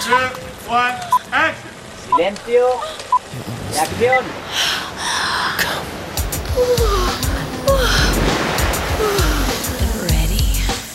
2, 1, action. Silencio y acción. Ready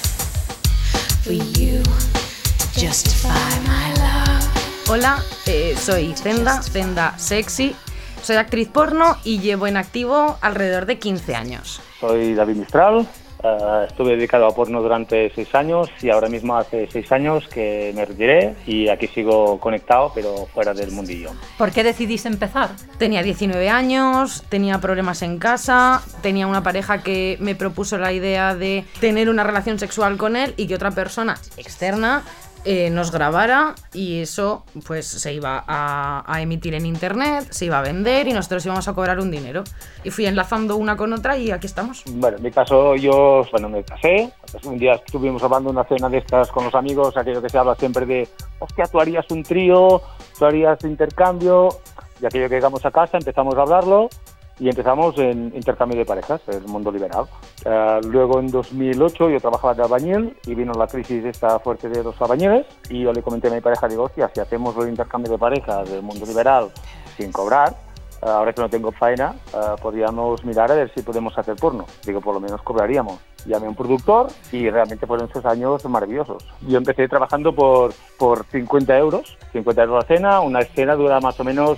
for you to justify my love. Hola, soy Zenda Sexy, soy actriz porno y llevo en activo alrededor de 15 años. Soy David Mistral, estuve dedicado a porno durante 6 años y ahora mismo hace 6 años que me retiré y aquí sigo conectado pero fuera del mundillo. ¿Por qué decidiste empezar? Tenía 19 años, tenía problemas en casa, tenía una pareja que me propuso la idea de tener una relación sexual con él y que otra persona externa nos grabara y eso pues se iba a emitir en internet, se iba a vender y nosotros íbamos a cobrar un dinero. Y fui enlazando una con otra y aquí estamos. Bueno, en mi caso yo me casé. Un día estuvimos hablando una cena de estas con los amigos, aquello que se habla siempre de hostia, tú harías un trío, tú harías intercambio, y aquello que llegamos a casa empezamos a hablarlo y empezamos en intercambio de parejas, el mundo liberal. Luego en 2008 yo trabajaba de albañil y vino la crisis esta fuerte de los albañiles y yo le comenté a mi pareja, digo, hostia, si hacemos el intercambio de parejas del mundo liberal sin cobrar, ahora que no tengo faena, podríamos mirar a ver si podemos hacer porno. Digo, por lo menos cobraríamos. Llamé a un productor y realmente fueron esos años maravillosos. Yo empecé trabajando por 50 euros la cena. Una escena dura más o menos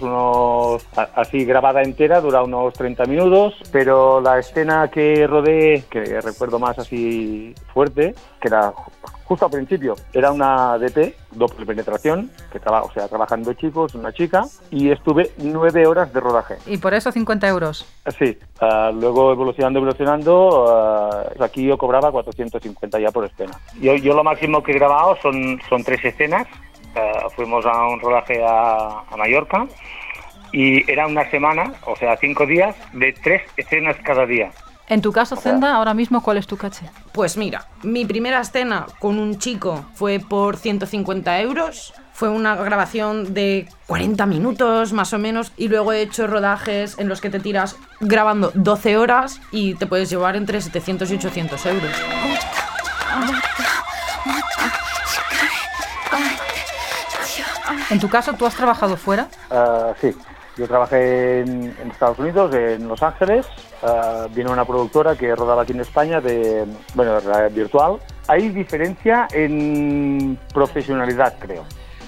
así grabada entera, dura unos 30 minutos, pero la escena que rodé, que recuerdo más así fuerte, que era justo al principio, era una DP, doble penetración, que trabajando chicos, una chica, y estuve 9 horas de rodaje. ¿Y por eso 50 euros? Sí, luego evolucionando, aquí yo cobraba 450 ya por escena. Yo lo máximo que he grabado son 3 escenas. Fuimos a un rodaje a Mallorca y era una semana, o sea, 5 días de 3 escenas cada día. En tu caso, Zenda, ahora mismo, ¿cuál es tu caché? Pues mira, mi primera escena con un chico fue por 150 euros. Fue una grabación de 40 minutos más o menos y luego he hecho rodajes en los que te tiras grabando 12 horas y te puedes llevar entre 700 y 800 euros. En tu caso, ¿tú has trabajado fuera? Sí, yo trabajé en Estados Unidos, en Los Ángeles. Vino una productora que rodaba aquí en España de realidad virtual. Hay diferencia en profesionalidad, creo.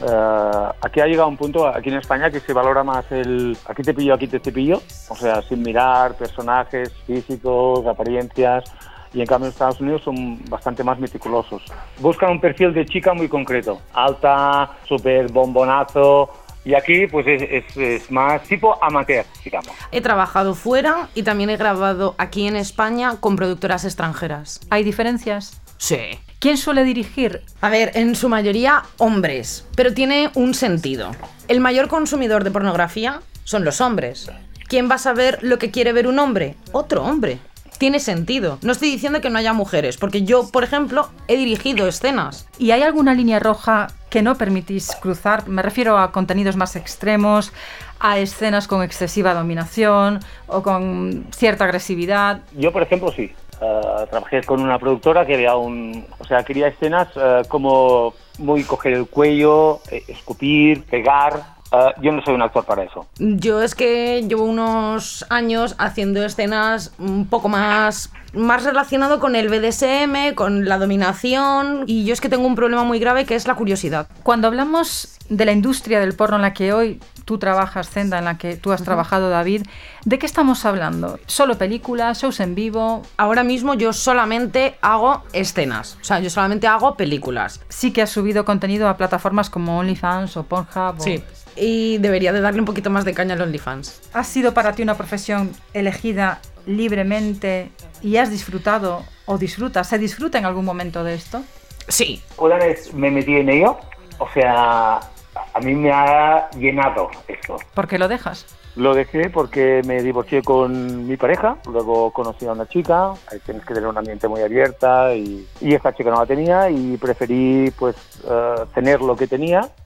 Aquí ha llegado un punto, aquí en España, que se valora más el aquí te pillo, aquí te cepillo, o sea, sin mirar personajes físicos, apariencias, y en cambio en Estados Unidos son bastante más meticulosos. Buscan un perfil de chica muy concreto, alta, súper bombonazo, y aquí pues es más tipo amateur, digamos. He trabajado fuera y también he grabado aquí en España con productoras extranjeras. ¿Hay diferencias? Sí. ¿Quién suele dirigir? A ver, en su mayoría hombres, pero tiene un sentido. El mayor consumidor de pornografía son los hombres. ¿Quién va a saber lo que quiere ver un hombre? Otro hombre. Tiene sentido. No estoy diciendo que no haya mujeres, porque yo, por ejemplo, he dirigido escenas. ¿Y hay alguna línea roja que no permitís cruzar? Me refiero a contenidos más extremos, a escenas con excesiva dominación o con cierta agresividad. Yo, por ejemplo, sí. Trabajé con una productora que quería escenas como muy coger el cuello, escupir, pegar. Yo no soy un actor para eso. Yo es que llevo unos años haciendo escenas un poco más relacionado con el BDSM, con la dominación, y yo es que tengo un problema muy grave que es la curiosidad. Cuando hablamos de la industria del porno en la que hoy tú trabajas, Zenda, en la que tú has trabajado, David, ¿de qué estamos hablando? ¿Solo películas, shows en vivo? Ahora mismo yo solamente hago escenas, o sea, yo solamente hago películas. Sí que has subido contenido a plataformas como OnlyFans o Pornhub. Sí. Y debería de darle un poquito más de caña al OnlyFans. ¿Ha sido para ti una profesión elegida libremente y has disfrutado o disfrutas? ¿Se disfruta en algún momento de esto? Sí. Una vez me metí en ello, o sea, a mí me ha llenado esto. ¿Por qué lo dejas? Lo dejé porque me divorcié con mi pareja, luego conocí a una chica, ahí tienes que tener un ambiente muy abierta y esta chica no la tenía y preferí tener lo que tenía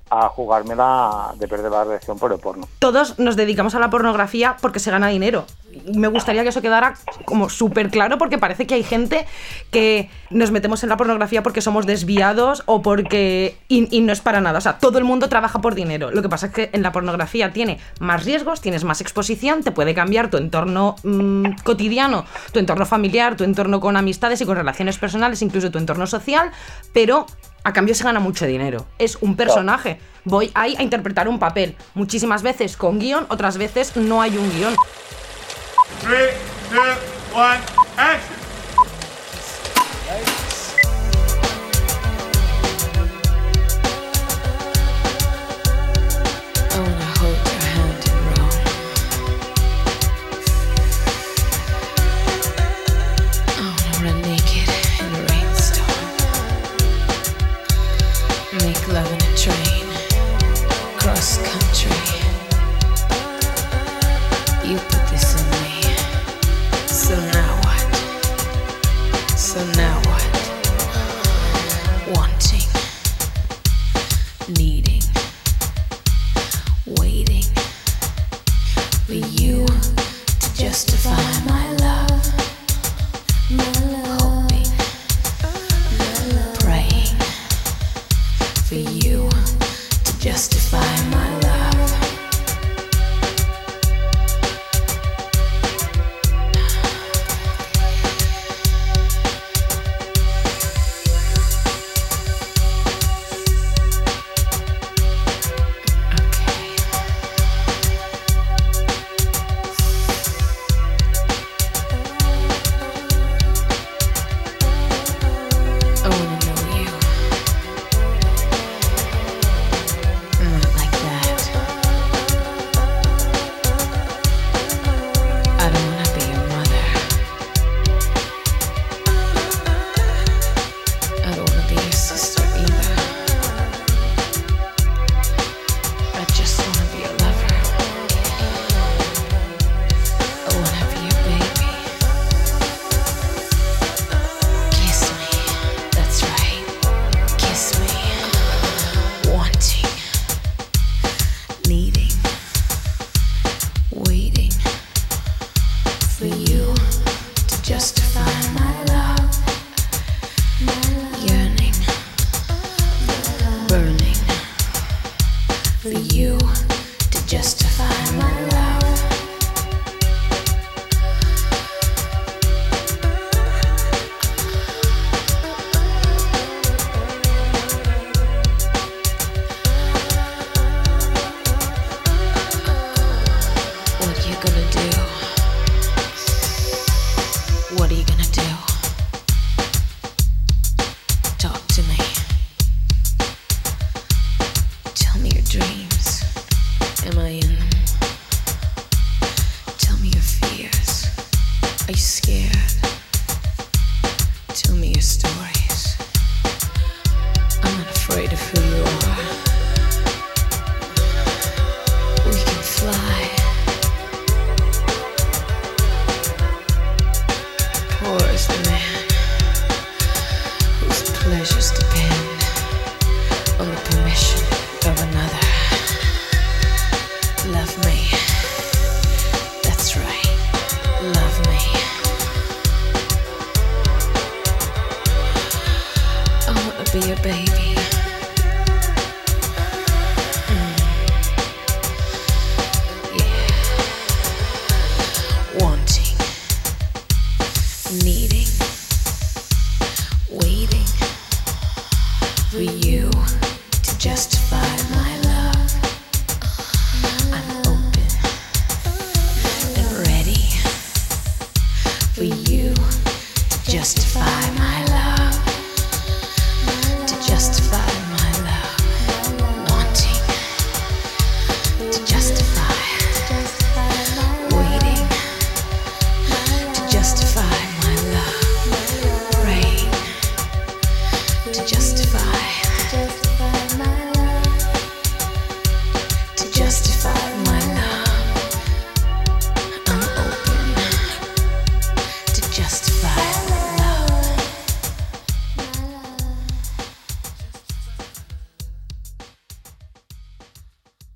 a jugármela de perder la relación por el porno. Todos nos dedicamos a la pornografía porque se gana dinero. Y me gustaría que eso quedara como súper claro, porque parece que hay gente que nos metemos en la pornografía porque somos desviados o porque... Y no es para nada. O sea, todo el mundo trabaja por dinero. Lo que pasa es que en la pornografía tiene más riesgos, tienes más exposición, te puede cambiar tu entorno cotidiano, tu entorno familiar, tu entorno con amistades y con relaciones personales, incluso tu entorno social, pero... a cambio se gana mucho dinero. Es un personaje. Voy ahí a interpretar un papel. Muchísimas veces con guión, otras veces no hay un guión. 3, 2, 1, action! I wanna hold your hand and roll. I wanna run naked in a rainstorm. Make love in a train, cross country. You put this in me. So now what? So now what? Wanting, needing, waiting for you to justify my love. Hoping, praying for you to justify my love. I wanna know you. Not like that. I don't wanna be your mother. I don't wanna be your sister either. I just wanna be your lover. I wanna be your baby. Kiss me. That's right. Kiss me. Wanting, needing, waiting for you to justify my love. Yearning, burning for you to justify my love. What you gonna do? What are you gonna do? Talk to me. Tell me your dreams. Am I in them? Tell me your fears. Are you scared? Tell me your stories. I'm not afraid of who you are. We can fly. Poor is the man whose pleasures depend on the permission of another. Love me. That's right. Love me. I wanna be your baby. Yeah. Wanting, needing, waiting for you to justify my love. I'm open and ready for you to justify my love.